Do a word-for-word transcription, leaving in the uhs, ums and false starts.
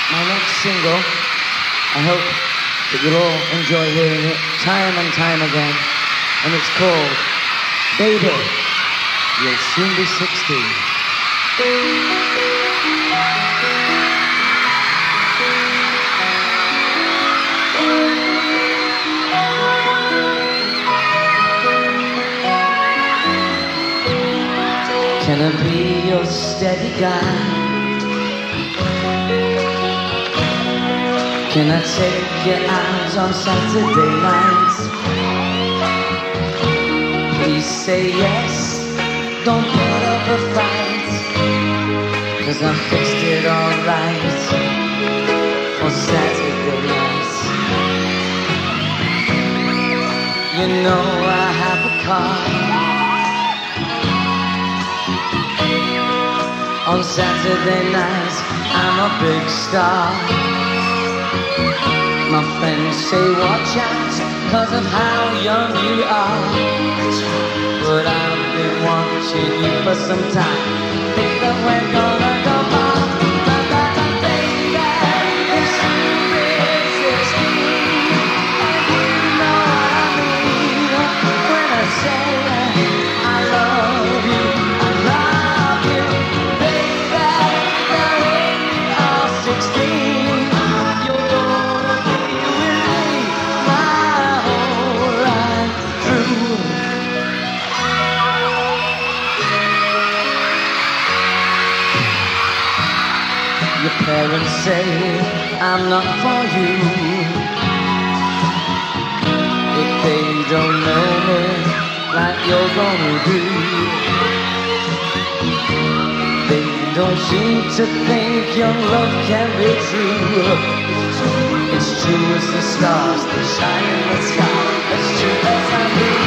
my next single. I hope that you'll all enjoy hearing it time and time again. And it's called Baby, You'll Soon Be sixteen. Can I be your steady guide? Can I take your eyes on Saturday nights? Please say yes, don't put up a fight, 'cause I fixed it all right for Saturday nights. You know I have a car. On Saturday nights I'm a big star. My friends say watch out 'cause of how young you are. But I've been watching you for some time. Think that we're gonna go far. But that I think that it's sixteen. And you know what I mean when I say I love you, I love you, baby. Now when you are sixteen, you're gonna be with me my whole life through. Your parents say I'm not for you. If they don't know me like you're gonna do, they don't seem to think young love can be true. It's true as the stars that shine in the sky. It's true as I do.